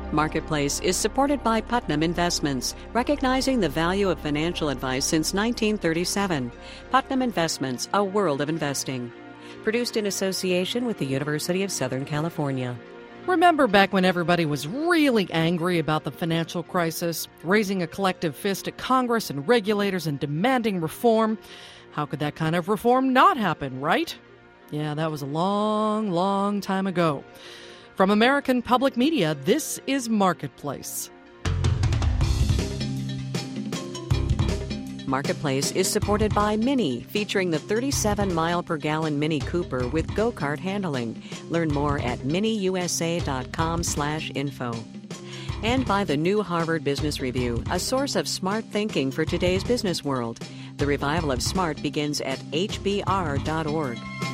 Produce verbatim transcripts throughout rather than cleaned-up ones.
Marketplace is supported by Putnam Investments, recognizing the value of financial advice since nineteen thirty-seven. Putnam Investments, a world of investing. Produced in association with the University of Southern California. Remember back when everybody was really angry about the financial crisis, raising a collective fist at Congress and regulators and demanding reform? How could that kind of reform not happen, right? Yeah, that was a long, long time ago. From American Public Media, this is Marketplace. Marketplace is supported by Mini, featuring the thirty-seven mile per gallon Mini Cooper with go-kart handling. Learn more at miniusa.com slash info. And by the new Harvard Business Review, a source of smart thinking for today's business world. The revival of smart begins at h b r dot org.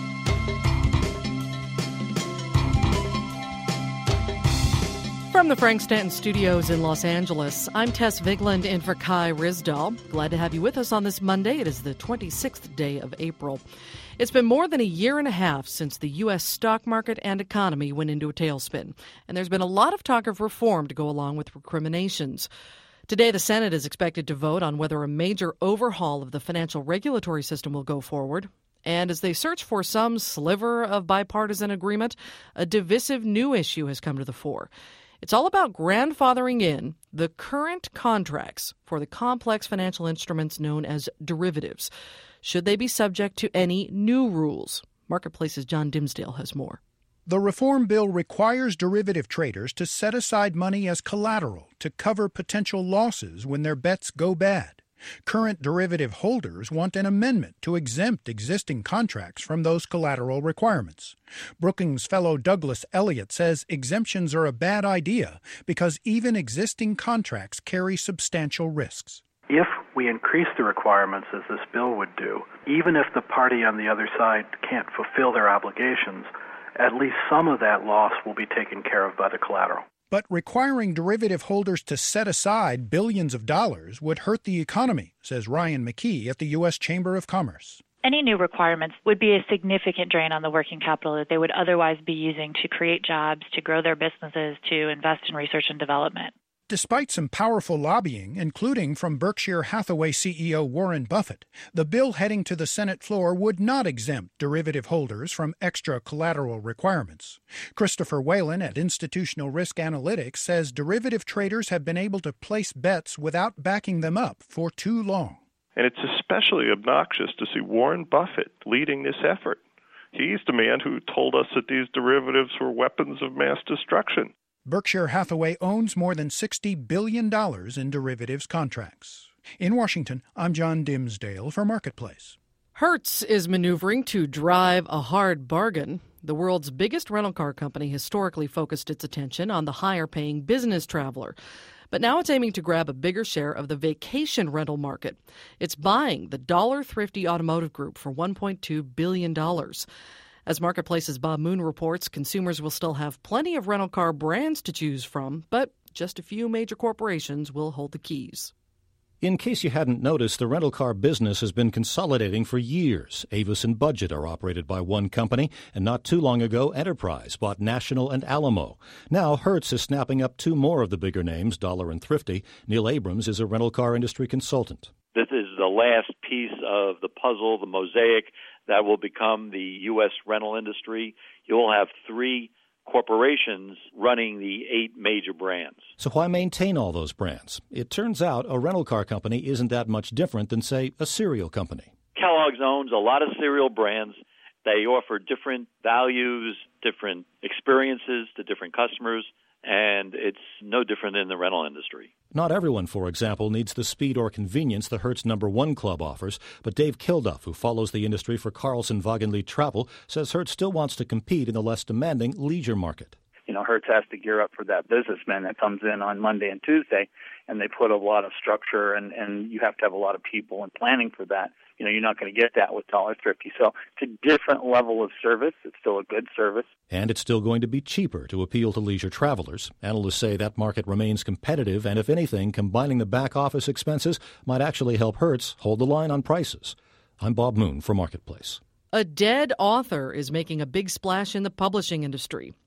From the Frank Stanton Studios in Los Angeles, I'm Tess Vigland in for Kai Ryssdal. Glad to have you with us on this Monday. It is the twenty-sixth day of April. It's been more than a year and a half since the U S stock market and economy went into a tailspin, and there's been a lot of talk of reform to go along with recriminations. Today, the Senate is expected to vote on whether a major overhaul of the financial regulatory system will go forward. And as they search for some sliver of bipartisan agreement, a divisive new issue has come to the fore. It's all about grandfathering in the current contracts for the complex financial instruments known as derivatives. Should they be subject to any new rules? Marketplace's John Dimsdale has more. The reform bill requires derivative traders to set aside money as collateral to cover potential losses when their bets go bad. Current derivative holders want an amendment to exempt existing contracts from those collateral requirements. Brookings fellow Douglas Elliott says exemptions are a bad idea because even existing contracts carry substantial risks. If we increase the requirements as this bill would do, even if the party on the other side can't fulfill their obligations, at least some of that loss will be taken care of by the collateral. But requiring derivative holders to set aside billions of dollars would hurt the economy, says Ryan McKee at the U S Chamber of Commerce. Any new requirements would be a significant drain on the working capital that they would otherwise be using to create jobs, to grow their businesses, to invest in research and development. Despite some powerful lobbying, including from Berkshire Hathaway C E O Warren Buffett, the bill heading to the Senate floor would not exempt derivative holders from extra collateral requirements. Christopher Whalen at Institutional Risk Analytics says derivative traders have been able to place bets without backing them up for too long. And it's especially obnoxious to see Warren Buffett leading this effort. He's the man who told us that these derivatives were weapons of mass destruction. Berkshire Hathaway owns more than sixty billion dollars in derivatives contracts. In Washington, I'm John Dimsdale for Marketplace. Hertz is maneuvering to drive a hard bargain. The world's biggest rental car company historically focused its attention on the higher-paying business traveler. But now it's aiming to grab a bigger share of the vacation rental market. It's buying the Dollar Thrifty Automotive Group for one point two billion dollars. As Marketplace's Bob Moon reports, consumers will still have plenty of rental car brands to choose from, but just a few major corporations will hold the keys. In case you hadn't noticed, the rental car business has been consolidating for years. Avis and Budget are operated by one company, and not too long ago, Enterprise bought National and Alamo. Now, Hertz is snapping up two more of the bigger names, Dollar and Thrifty. Neil Abrams is a rental car industry consultant. This is the last piece of the puzzle, the mosaic, that will become the U S rental industry. You'll have three corporations running the eight major brands. So why maintain all those brands? It turns out a rental car company isn't that much different than, say, a cereal company. Kellogg's owns a lot of cereal brands. They offer different values, different experiences to different customers, and it's no different in the rental industry. Not everyone, for example, needs the speed or convenience the Hertz Number One Club offers, but Dave Kilduff, who follows the industry for Carlson Wagenlied Travel, says Hertz still wants to compete in the less demanding leisure market. You know, Hertz has to gear up for that businessman that comes in on Monday and Tuesday, and they put a lot of structure, and, and you have to have a lot of people and planning for that. You know, you're not going to get that with Dollar Thrifty. So it's a different level of service. It's still a good service. And it's still going to be cheaper to appeal to leisure travelers. Analysts say that market remains competitive, and if anything, combining the back-office expenses might actually help Hertz hold the line on prices. I'm Bob Moon for Marketplace. A dead author is making a big splash in the publishing industry.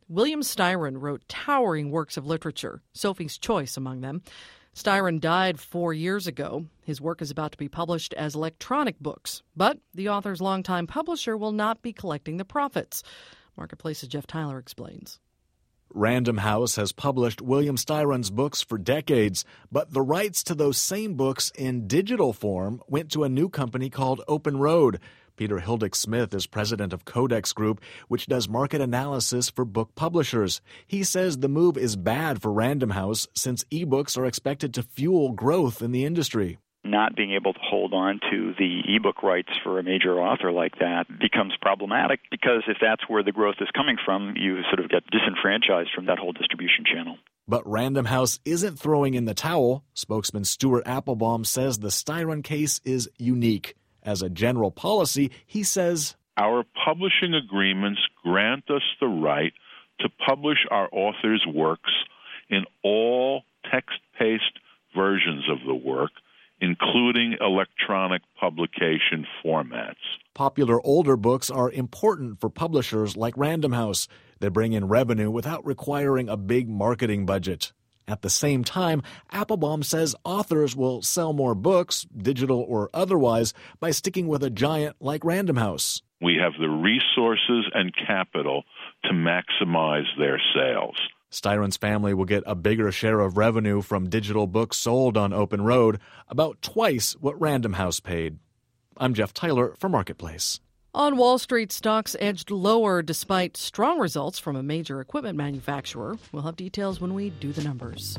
William Styron wrote towering works of literature, Sophie's Choice among them. Styron died four years ago. His work is about to be published as electronic books, but the author's longtime publisher will not be collecting the profits. Marketplace's Jeff Tyler explains. Random House has published William Styron's books for decades, but the rights to those same books in digital form went to a new company called Open Road. Peter Hildick-Smith is president of Codex Group, which does market analysis for book publishers. He says the move is bad for Random House since ebooks are expected to fuel growth in the industry. Not being able to hold on to the ebook rights for a major author like that becomes problematic, because if that's where the growth is coming from, you sort of get disenfranchised from that whole distribution channel. But Random House isn't throwing in the towel. Spokesman Stuart Applebaum says the Styron case is unique. As a general policy, he says, our publishing agreements grant us the right to publish our authors' works in all text-based versions of the work, including electronic publication formats. Popular older books are important for publishers like Random House. They bring in revenue without requiring a big marketing budget. At the same time, Applebaum says authors will sell more books, digital or otherwise, by sticking with a giant like Random House. We have the resources and capital to maximize their sales. Styron's family will get a bigger share of revenue from digital books sold on Open Road, about twice what Random House paid. I'm Jeff Tyler for Marketplace. On Wall Street, stocks edged lower despite strong results from a major equipment manufacturer. We'll have details when we do the numbers.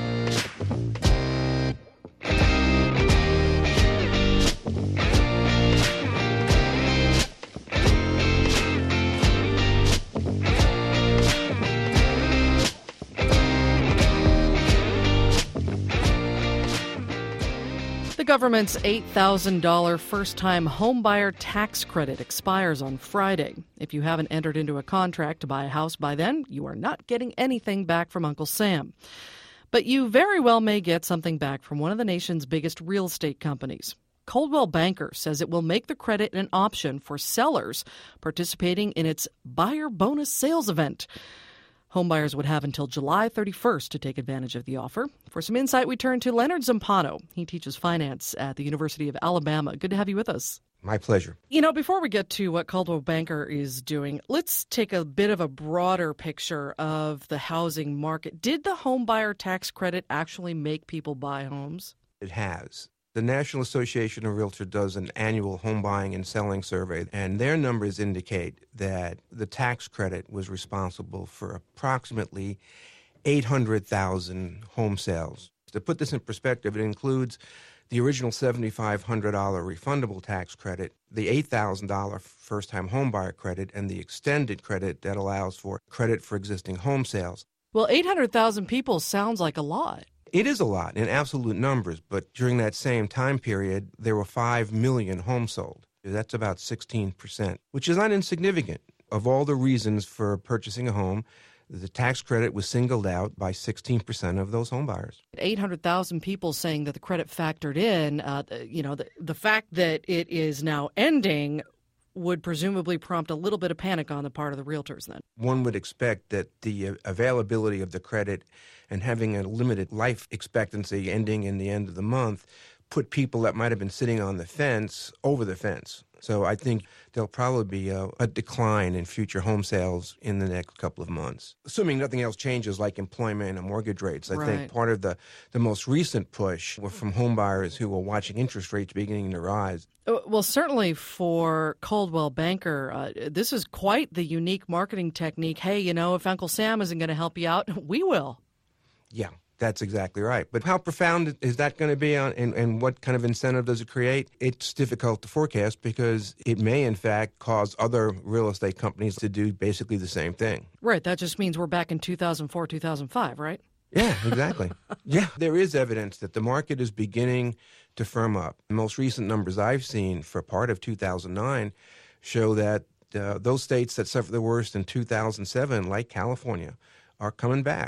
The government's eight thousand dollars first-time homebuyer tax credit expires on Friday. If you haven't entered into a contract to buy a house by then, you are not getting anything back from Uncle Sam. But you very well may get something back from one of the nation's biggest real estate companies. Coldwell Banker says it will make the credit an option for sellers participating in its buyer bonus sales event. Homebuyers would have until July thirty-first to take advantage of the offer. For some insight, we turn to Leonard Zampano. He teaches finance at the University of Alabama. Good to have you with us. My pleasure. You know, before we get to what Coldwell Banker is doing, let's take a bit of a broader picture of the housing market. Did the homebuyer tax credit actually make people buy homes? It has. The National Association of Realtors does an annual home buying and selling survey, and their numbers indicate that the tax credit was responsible for approximately eight hundred thousand home sales. To put this in perspective, it includes the original seven thousand five hundred dollars refundable tax credit, the eight thousand dollars first-time homebuyer credit, and the extended credit that allows for credit for existing home sales. Well, eight hundred thousand people sounds like a lot. It is a lot in absolute numbers, but during that same time period, there were five million homes sold. That's about sixteen percent, which is not insignificant. Of all the reasons for purchasing a home, the tax credit was singled out by sixteen percent of those home buyers. eight hundred thousand people saying that the credit factored in. Uh, you know, the, the fact that it is now ending would presumably prompt a little bit of panic on the part of the realtors then. One would expect that the availability of the credit and having a limited life expectancy ending in the end of the month put people that might have been sitting on the fence over the fence. So I think there'll probably be a, a decline in future home sales in the next couple of months, assuming nothing else changes like employment and mortgage rates. I Right. think part of the, the most recent push were from home buyers who were watching interest rates beginning to rise. Well, certainly for Coldwell Banker, uh, this is quite the unique marketing technique. Hey, you know, if Uncle Sam isn't going to help you out, we will. Yeah, that's exactly right. But how profound is that going to be, on, and, and what kind of incentive does it create? It's difficult to forecast because it may, in fact, cause other real estate companies to do basically the same thing. Right. That just means we're back in two thousand four, two thousand five, right? Yeah, exactly. Yeah, there is evidence that the market is beginning to firm up. The most recent numbers I've seen for part of two thousand nine show that uh, those states that suffered the worst in two thousand seven, like California, are coming back.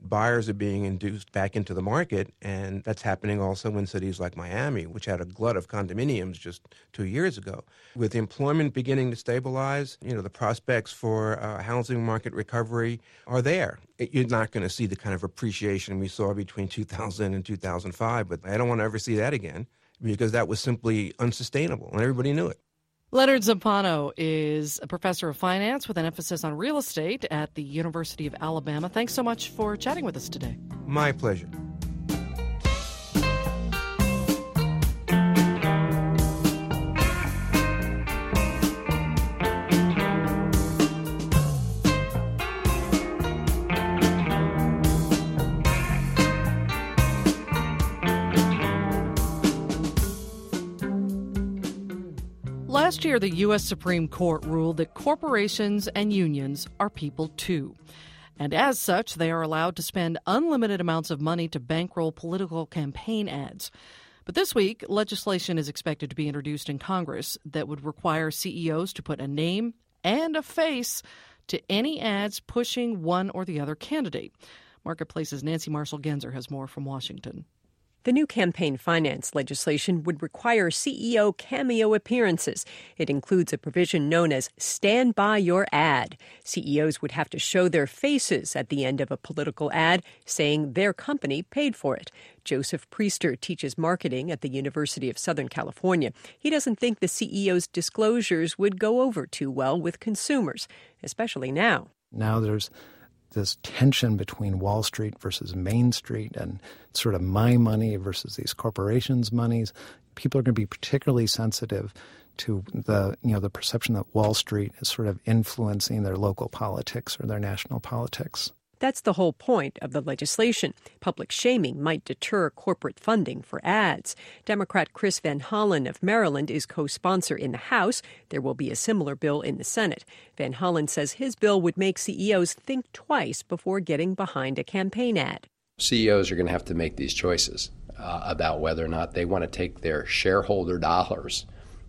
buyers are being induced back into the market, and that's happening also in cities like Miami, which had a glut of condominiums just two years ago. With employment beginning to stabilize, you know, the prospects for uh, housing market recovery are there. You're not going to see the kind of appreciation we saw between two thousand and two thousand five, but I don't want to ever see that again because that was simply unsustainable, and everybody knew it. Leonard Zampano is a professor of finance with an emphasis on real estate at the University of Alabama. Thanks so much for chatting with us today. My pleasure. Last year, the U S Supreme Court ruled that corporations and unions are people too. And as such, they are allowed to spend unlimited amounts of money to bankroll political campaign ads. But this week, legislation is expected to be introduced in Congress that would require C E Os to put a name and a face to any ads pushing one or the other candidate. Marketplace's Nancy Marshall-Genzer has more from Washington. The new campaign finance legislation would require C E O cameo appearances. It includes a provision known as Stand By Your Ad. C E Os would have to show their faces at the end of a political ad, saying their company paid for it. Joseph Priester teaches marketing at the University of Southern California. He doesn't think the C E O's disclosures would go over too well with consumers, especially now. Now there's this tension between Wall Street versus Main Street and sort of my money versus these corporations' monies. People are going to be particularly sensitive to the, you know, the perception that Wall Street is sort of influencing their local politics or their national politics. That's the whole point of the legislation. Public shaming might deter corporate funding for ads. Democrat Chris Van Hollen of Maryland is co-sponsor in the House. There will be a similar bill in the Senate. Van Hollen says his bill would make C E Os think twice before getting behind a campaign ad. C E Os are going to have to make these choices uh, about whether or not they want to take their shareholder dollars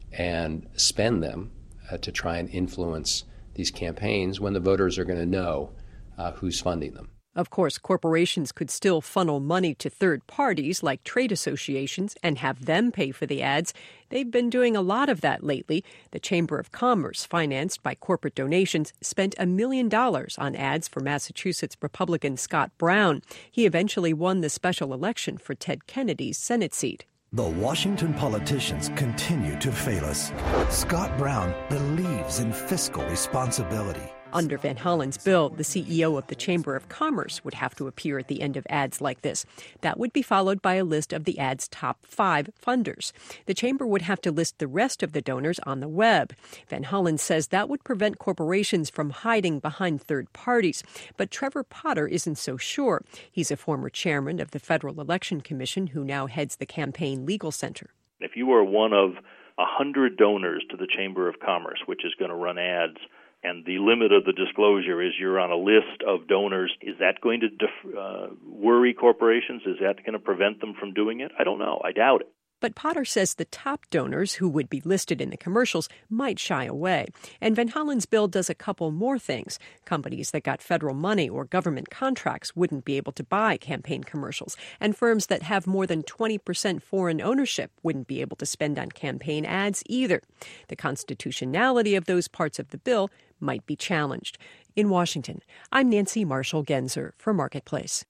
and spend them uh, to try and influence these campaigns when the voters are going to know Uh, who's funding them. Of course, corporations could still funnel money to third parties like trade associations and have them pay for the ads. They've been doing a lot of that lately. The Chamber of Commerce, financed by corporate donations, spent a million dollars on ads for Massachusetts Republican Scott Brown. He eventually won the special election for Ted Kennedy's Senate seat. The Washington politicians continue to fail us. Scott Brown believes in fiscal responsibility. Under Van Hollen's bill, the C E O of the Chamber of Commerce would have to appear at the end of ads like this. That would be followed by a list of the ad's top five funders. The Chamber would have to list the rest of the donors on the web. Van Hollen says that would prevent corporations from hiding behind third parties. But Trevor Potter isn't so sure. He's a former chairman of the Federal Election Commission who now heads the Campaign Legal Center. If you are one of one hundred donors to the Chamber of Commerce, which is going to run ads, and the limit of the disclosure is you're on a list of donors, is that going to def- uh, worry corporations? Is that going to prevent them from doing it? I don't know. I doubt it. But Potter says the top donors who would be listed in the commercials might shy away. And Van Hollen's bill does a couple more things. Companies that got federal money or government contracts wouldn't be able to buy campaign commercials. And firms that have more than twenty percent foreign ownership wouldn't be able to spend on campaign ads either. The constitutionality of those parts of the bill might be challenged. In Washington, I'm Nancy Marshall-Genzer for Marketplace.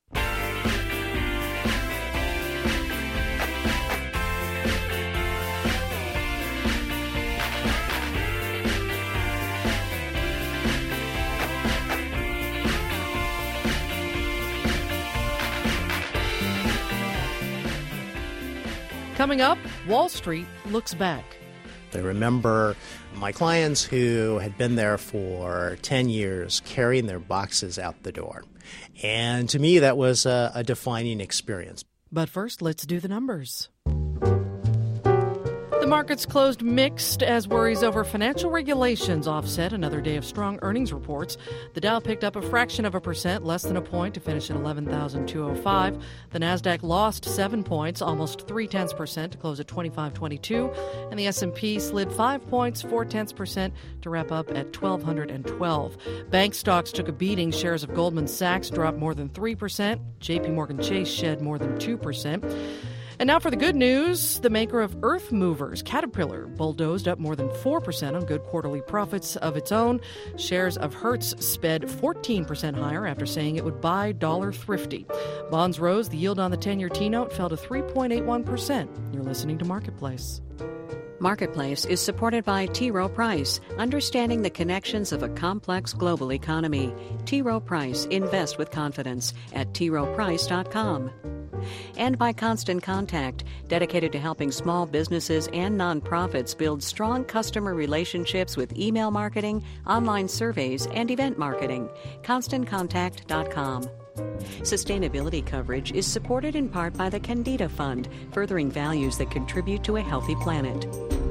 Coming up, Wall Street looks back. I remember my clients who had been there for ten years carrying their boxes out the door. And to me, that was a, a defining experience. But first, let's do the numbers. The markets closed mixed as worries over financial regulations offset another day of strong earnings reports. The Dow picked up a fraction of a percent, less than a point, to finish at eleven thousand two hundred five. The Nasdaq lost seven points, almost three-tenths percent, to close at twenty-five twenty-two. And the S and P slid five points, four-tenths percent, to wrap up at twelve twelve. Bank stocks took a beating. Shares of Goldman Sachs dropped more than three percent. J P Morgan Chase shed more than two percent. And now for the good news. The maker of Earth Movers, Caterpillar, bulldozed up more than four percent on good quarterly profits of its own. Shares of Hertz sped fourteen percent higher after saying it would buy dollar thrifty. Bonds rose. The yield on the ten-year T-note fell to three point eight one percent. You're listening to Marketplace. Marketplace is supported by T. Rowe Price, understanding the connections of a complex global economy. T. Rowe Price, invest with confidence at t rowe price dot com. And by Constant Contact, dedicated to helping small businesses and nonprofits build strong customer relationships with email marketing, online surveys, and event marketing. constant contact dot com. Sustainability coverage is supported in part by the Candida Fund, furthering values that contribute to a healthy planet.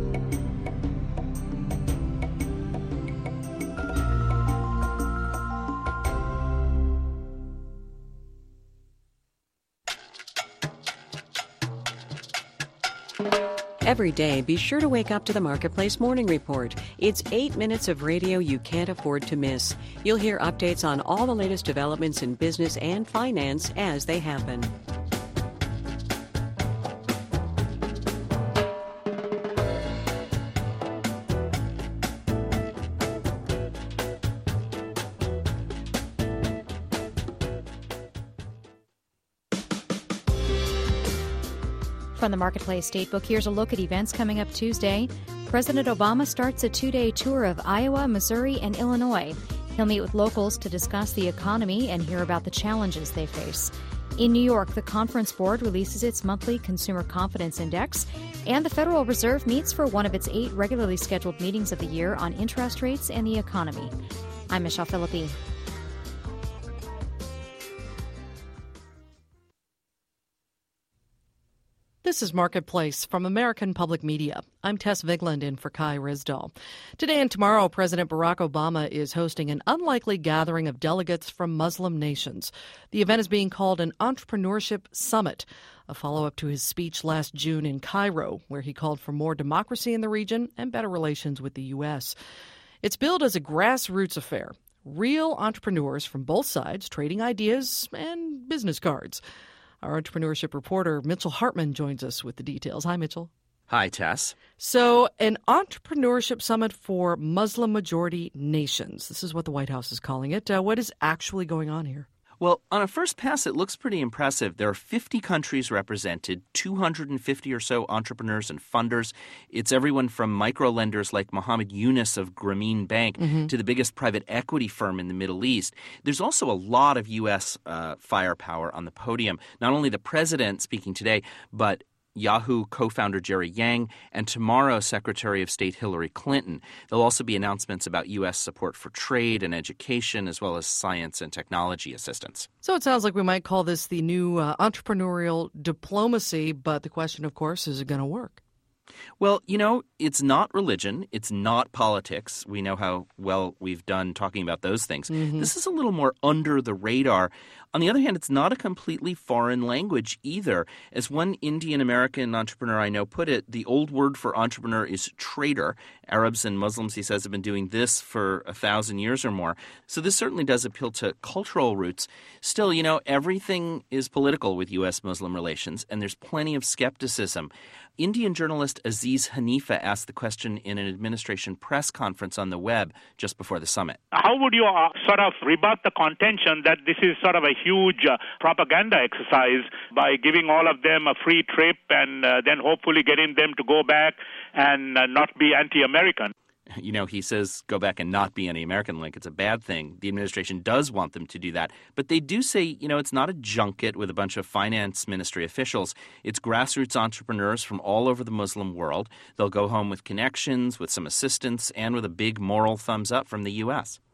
Every day, be sure to wake up to the Marketplace Morning Report. It's eight minutes of radio you can't afford to miss. You'll hear updates on all the latest developments in business and finance as they happen. From the Marketplace Statebook, here's a look at events coming up Tuesday. President Obama starts a two-day tour of Iowa, Missouri, and Illinois. He'll meet with locals to discuss the economy and hear about the challenges they face. In New York, the Conference Board releases its monthly Consumer Confidence Index, and the Federal Reserve meets for one of its eight regularly scheduled meetings of the year on interest rates and the economy. I'm Michelle Philippi. This is Marketplace from American Public Media. I'm Tess Vigland in for Kai Risdahl. Today and tomorrow, President Barack Obama is hosting an unlikely gathering of delegates from Muslim nations. The event is being called an Entrepreneurship Summit, a follow-up to his speech last June in Cairo, where he called for more democracy in the region and better relations with the U S. It's billed as a grassroots affair. Real entrepreneurs from both sides trading ideas and business cards. Our entrepreneurship reporter, Mitchell Hartman, joins us with the details. Hi, Mitchell. Hi, Tess. So, an entrepreneurship summit for Muslim-majority nations. This is what the White House is calling it. Uh, what is actually going on here? Well, on a first pass, it looks pretty impressive. There are fifty countries represented, two hundred fifty or so entrepreneurs and funders. It's everyone from micro-lenders like Mohammed Yunus of Grameen Bank mm-hmm. to the biggest private equity firm in the Middle East. There's also a lot of U S uh, firepower on the podium. Not only the president speaking today, but Yahoo co-founder Jerry Yang, and tomorrow Secretary of State Hillary Clinton. There'll also be announcements about U S support for trade and education, as well as science and technology assistance. So it sounds like we might call this the new uh, entrepreneurial diplomacy, but the question, of course, is it going to work? Well, you know, it's not religion. It's not politics. We know how well we've done talking about those things. Mm-hmm. This is a little more under the radar. On the other hand, it's not a completely foreign language either. As one Indian-American entrepreneur I know put it, the old word for entrepreneur is trader. Arabs and Muslims, he says, have been doing this for a thousand years or more. So this certainly does appeal to cultural roots. Still, you know, everything is political with U S-Muslim relations, and there's plenty of skepticism. Indian journalist Aziz Hanifa asked the question in an administration press conference on the web just before the summit. How would you uh, sort of rebut the contention that this is sort of a huge uh, propaganda exercise by giving all of them a free trip and uh, then hopefully getting them to go back and uh, not be anti-American? You know, he says go back and not be anti-American, like it's a bad thing. The administration does want them to do that. But they do say, you know, it's not a junket with a bunch of finance ministry officials. It's grassroots entrepreneurs from all over the Muslim world. They'll go home with connections, with some assistance, and with a big moral thumbs up from the U S.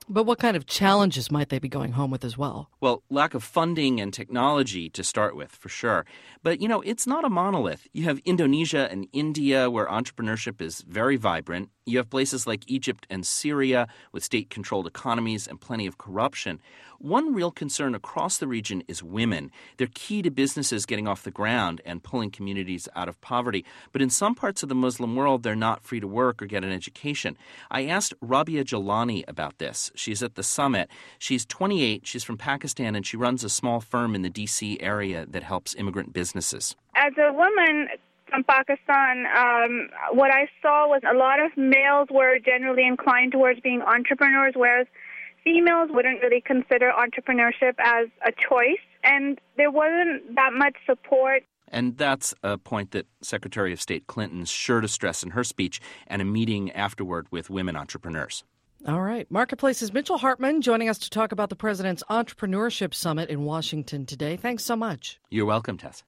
But what kind of challenges might they be going home with as well? Well, lack of funding and technology to start with, for sure. But, you know, it's not a monolith. You have Indonesia and India, where entrepreneurship is very vibrant. You have places like Egypt and Syria with state-controlled economies and plenty of corruption. One real concern across the region is women. They're key to businesses getting off the ground and pulling communities out of poverty. But in some parts of the Muslim world, they're not free to work or get an education. I asked Rabia Jalani about this. She's at the summit. She's twenty-eight. She's from Pakistan, and she runs a small firm in the D C area that helps immigrant businesses. As a woman from Pakistan, um, what I saw was a lot of males were generally inclined towards being entrepreneurs, whereas females wouldn't really consider entrepreneurship as a choice, and there wasn't that much support. And that's a point that Secretary of State Clinton's sure to stress in her speech and a meeting afterward with women entrepreneurs. All right. Marketplace's Mitchell Hartman joining us to talk about the President's Entrepreneurship Summit in Washington today. Thanks so much. You're welcome, Tess.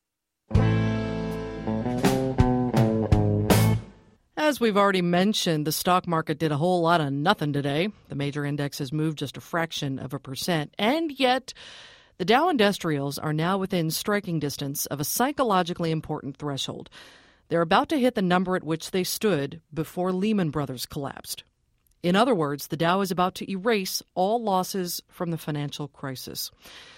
As we've already mentioned, the stock market did a whole lot of nothing today. The major indexes moved just a fraction of a percent. And yet, the Dow Industrials are now within striking distance of a psychologically important threshold. They're about to hit the number at which they stood before Lehman Brothers collapsed. In other words, the Dow is about to erase all losses from the financial crisis.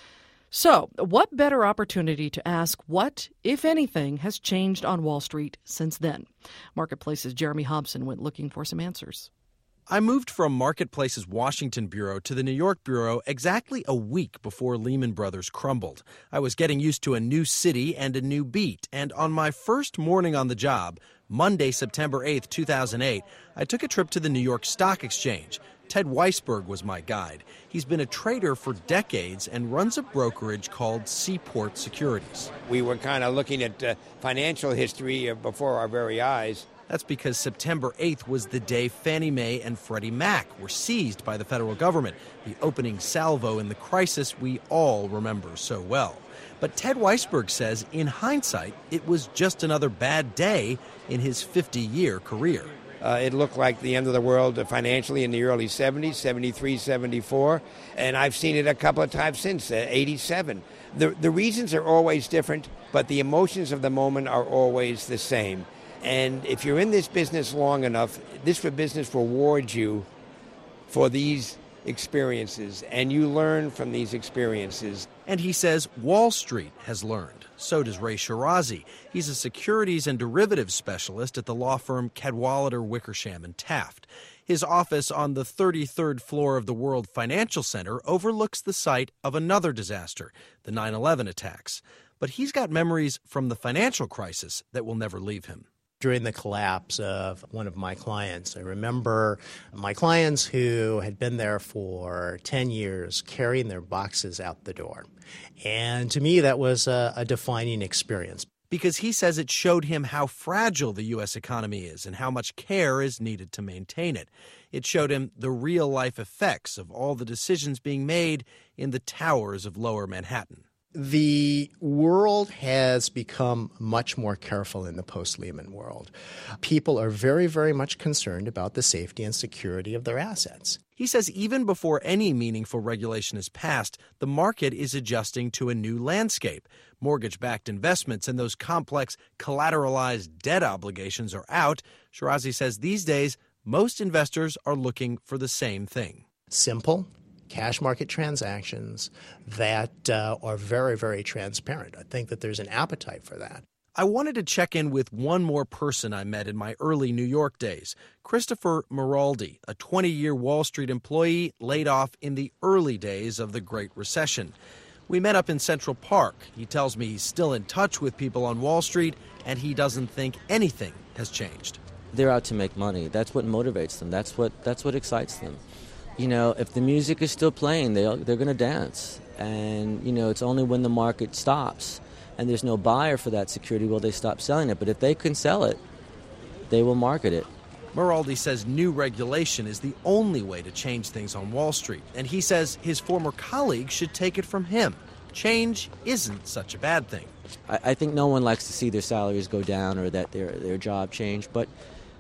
So, what better opportunity to ask what, if anything, has changed on Wall Street since then? Marketplace's Jeremy Hobson went looking for some answers. I moved from Marketplace's Washington bureau to the New York bureau exactly a week before Lehman Brothers crumbled. I was getting used to a new city and a new beat, and on my first morning on the job, Monday, September eighth, two thousand eight, I took a trip to the New York Stock Exchange. Ted Weisberg was my guide. He's been a trader for decades and runs a brokerage called Seaport Securities. We were kind of looking at uh, financial history uh, before our very eyes. That's because September eighth was the day Fannie Mae and Freddie Mac were seized by the federal government, the opening salvo in the crisis we all remember so well. But Ted Weisberg says, in hindsight, it was just another bad day in his fifty-year career. Uh, it looked like the end of the world financially in the early seventies, seventy-three, seventy-four, and I've seen it a couple of times since, uh, eighty-seven. The, the reasons are always different, but the emotions of the moment are always the same. And if you're in this business long enough, this business rewards you for these experiences, and you learn from these experiences. And he says Wall Street has learned. So does Ray Shirazi. He's a securities and derivatives specialist at the law firm Cadwalader, Wickersham and Taft. His office on the thirty-third floor of the World Financial Center overlooks the site of another disaster, the nine eleven attacks. But he's got memories from the financial crisis that will never leave him. During the collapse of one of my clients, I remember my clients who had been there for ten years carrying their boxes out the door. And to me, that was a, a defining experience. Because he says it showed him how fragile the U S economy is and how much care is needed to maintain it. It showed him the real-life effects of all the decisions being made in the towers of Lower Manhattan. The world has become much more careful in the post-Lehman world. People are very, very much concerned about the safety and security of their assets. He says even before any meaningful regulation is passed, the market is adjusting to a new landscape. Mortgage-backed investments and those complex collateralized debt obligations are out. Shirazi says these days, most investors are looking for the same thing. Simple cash market transactions that uh, are very, very transparent. I think that there's an appetite for that. I wanted to check in with one more person I met in my early New York days, Christopher Maraldi, a twenty-year Wall Street employee laid off in the early days of the Great Recession. We met up in Central Park. He tells me he's still in touch with people on Wall Street, and he doesn't think anything has changed. They're out to make money. That's what motivates them. That's what that's what excites them. You know, if the music is still playing, they they're going to dance. And, you know, it's only when the market stops and there's no buyer for that security will they stop selling it. But if they can sell it, they will market it. Maraldi says new regulation is the only way to change things on Wall Street. And he says his former colleagues should take it from him. Change isn't such a bad thing. I, I think no one likes to see their salaries go down or that their their job change. But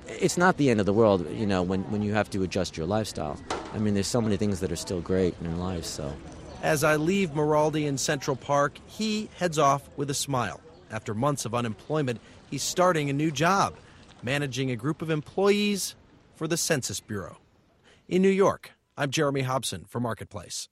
it's not the end of the world, you know, when, when you have to adjust your lifestyle. I mean, there's so many things that are still great in life, so. As I leave Maraldi in Central Park, he heads off with a smile. After months of unemployment, he's starting a new job, managing a group of employees for the Census Bureau. In New York, I'm Jeremy Hobson for Marketplace.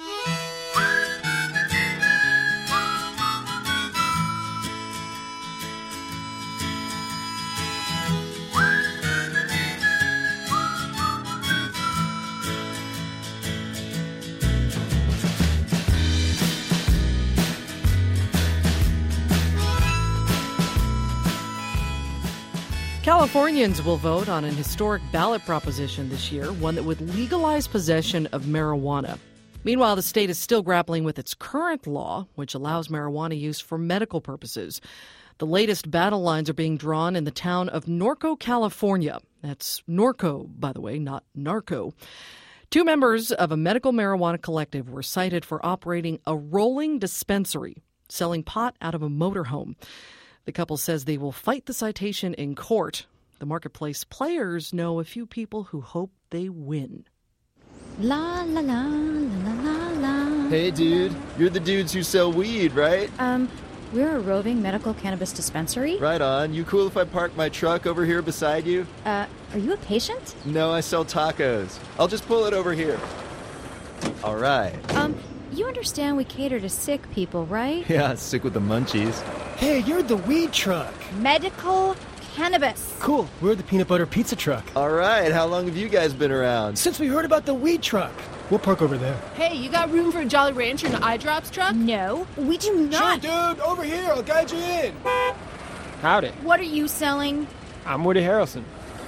Californians will vote on an historic ballot proposition this year, one that would legalize possession of marijuana. Meanwhile, the state is still grappling with its current law, which allows marijuana use for medical purposes. The latest battle lines are being drawn in the town of Norco, California. That's Norco, by the way, not narco. Two members of a medical marijuana collective were cited for operating a rolling dispensary, selling pot out of a motorhome. The couple says they will fight the citation in court. The Marketplace players know a few people who hope they win. La la la la la la. Hey, dude. You're the dudes who sell weed, right? Um, we're a roving medical cannabis dispensary. Right on. You cool if I park my truck over here beside you? Uh, are you a patient? No, I sell tacos. I'll just pull it over here. All right. Um, you understand we cater to sick people, right? Yeah, sick with the munchies. Hey, you're the weed truck. Medical cannabis. Cool. We're the peanut butter pizza truck. All right. How long have you guys been around? Since we heard about the weed truck. We'll park over there. Hey, you got room for a Jolly Rancher and an eye drops truck? No, we do not. Sure, dude. Over here. I'll guide you in. Howdy. What are you selling? I'm Woody Harrelson.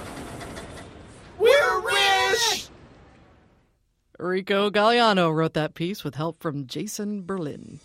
We're rich! Rico Galliano wrote that piece with help from Jason Berlin.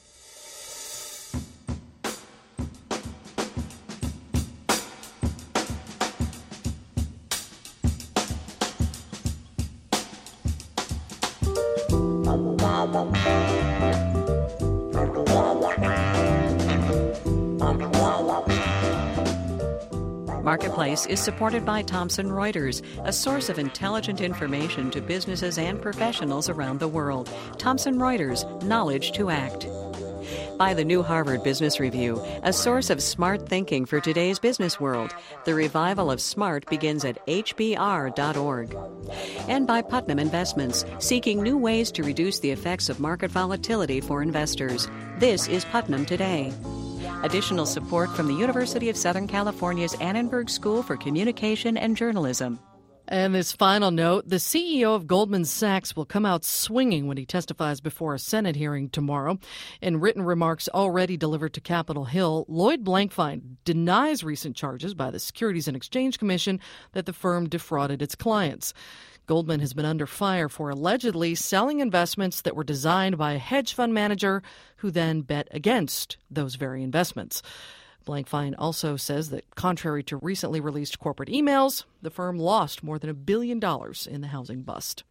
Marketplace is supported by Thomson Reuters, a source of intelligent information to businesses and professionals around the world. Thomson Reuters, knowledge to act. By the New Harvard Business Review, a source of smart thinking for today's business world. The revival of smart begins at H B R dot org. And by Putnam Investments, seeking new ways to reduce the effects of market volatility for investors. This is Putnam Today. Additional support from the University of Southern California's Annenberg School for Communication and Journalism. And this final note, the C E O of Goldman Sachs will come out swinging when he testifies before a Senate hearing tomorrow. In written remarks already delivered to Capitol Hill, Lloyd Blankfein denies recent charges by the Securities and Exchange Commission that the firm defrauded its clients. Goldman has been under fire for allegedly selling investments that were designed by a hedge fund manager who then bet against those very investments. Blankfein also says that, contrary to recently released corporate emails, the firm lost more than a billion dollars in the housing bust.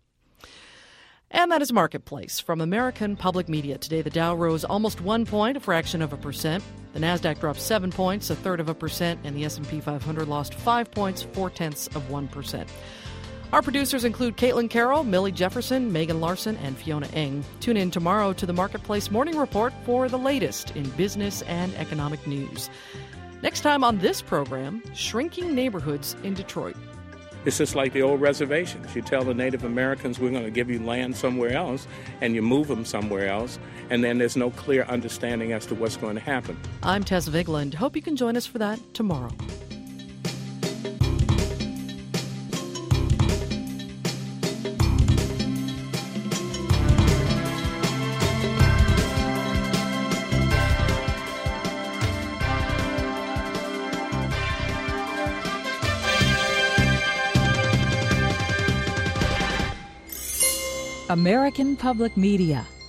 And that is Marketplace from American Public Media. Today, the Dow rose almost one point, a fraction of a percent. The Nasdaq dropped seven points, a third of a percent, and the S and P five hundred lost five points, four-tenths of one percent. Our producers include Caitlin Carroll, Millie Jefferson, Megan Larson, and Fiona Eng. Tune in tomorrow to the Marketplace Morning Report for the latest in business and economic news. Next time on this program, shrinking neighborhoods in Detroit. It's just like the old reservations. You tell the Native Americans we're going to give you land somewhere else, and you move them somewhere else, and then there's no clear understanding as to what's going to happen. I'm Tess Vigland. Hope you can join us for that tomorrow. American Public Media